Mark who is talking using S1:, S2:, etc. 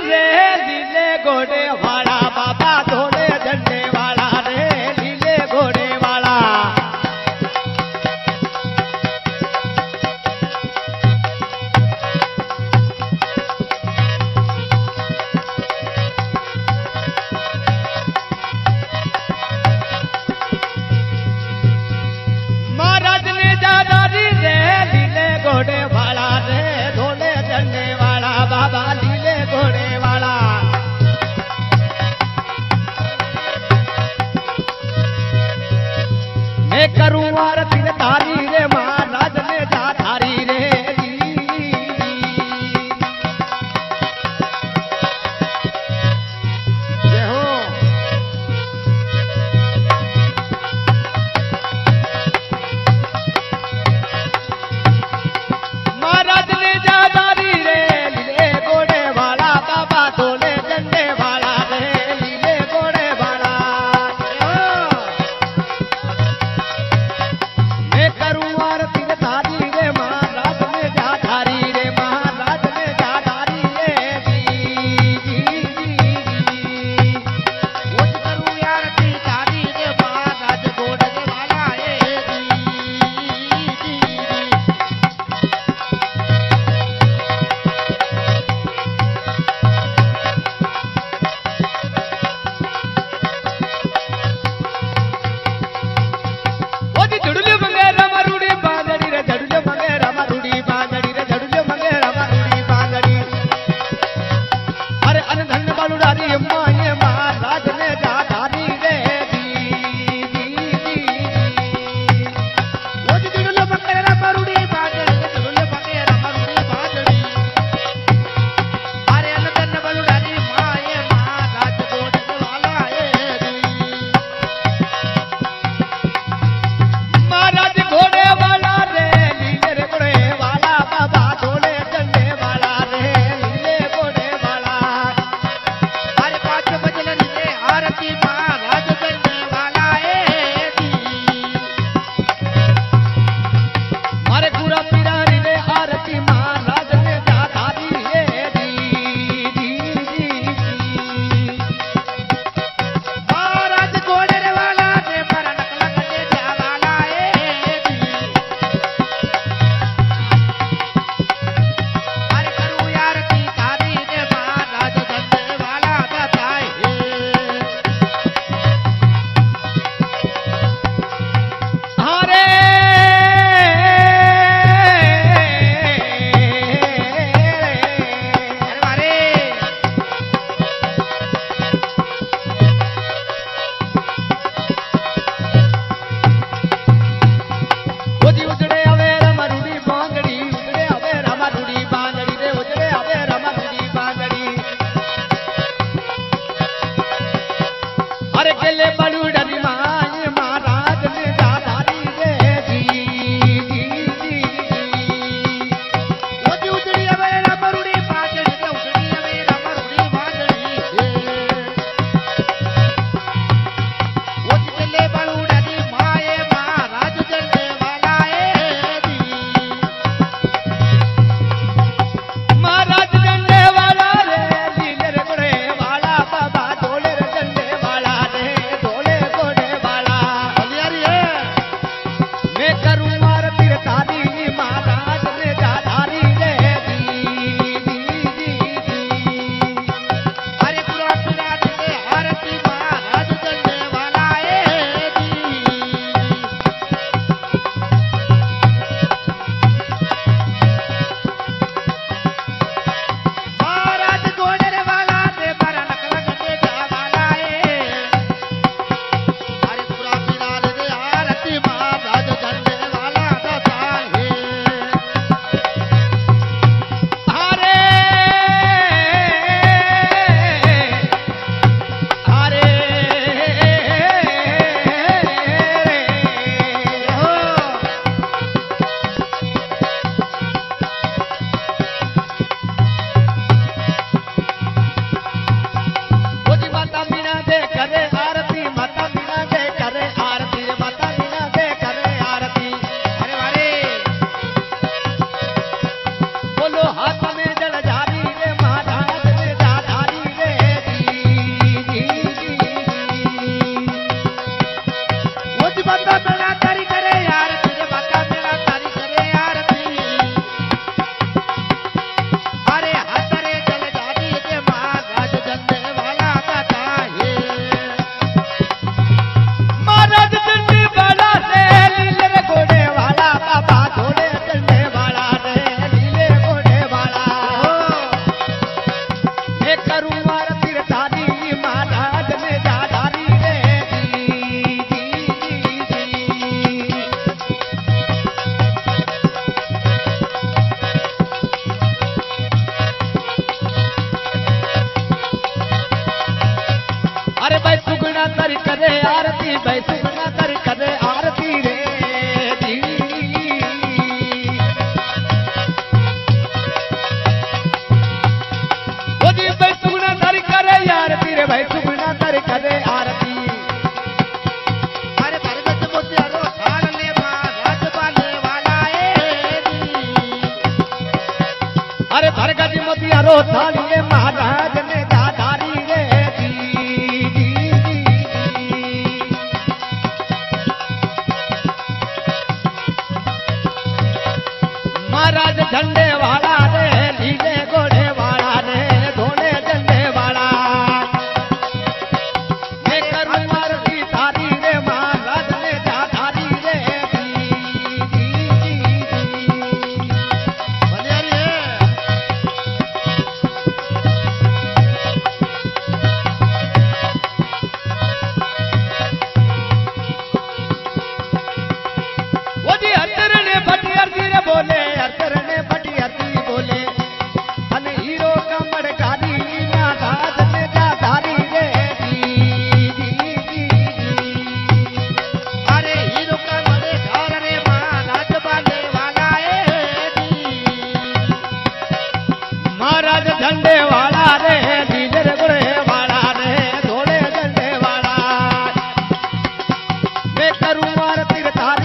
S1: रे लीले घोड़े वाला बाबा धोले झंडे वाला रे लीले घोड़े वाला। महाराज ने जादारी रे लीले घोड़े वाला रे धोले झंडे वाला बाबा लीले घोड़े वाला। अरे भाई सुगना तर करे आरती भाई सुगना तर करे आरती रे वो जी भाई सुगना तर करे आरती रे भाई सुगना तर करे आरती
S2: अरे भरगत मोतियारो थाल ले महाराज बाले वाला
S1: अरे भरगत मोतियारो थाल ले महाराज ने दादारी रे महाराज झंडे वाला रे नीले घोड़े वाला रे धोले झंडे वाला मैं करूं आरती थारी रे महाराज ने दादारी रे
S2: बलियारी है
S1: वो जी अंदर ने बटी आरती रे बोले अंदर ने बटी आरती बोले अन हीरो कमर काली ना दाद ने दादारी रे
S2: अरे हीरो का मरे घर रे महाराज बाले वाला
S1: महाराज झंडे वाला रे नीले घोड़े वाला रे धोले झंडे वाला मैं करूं आरती थारी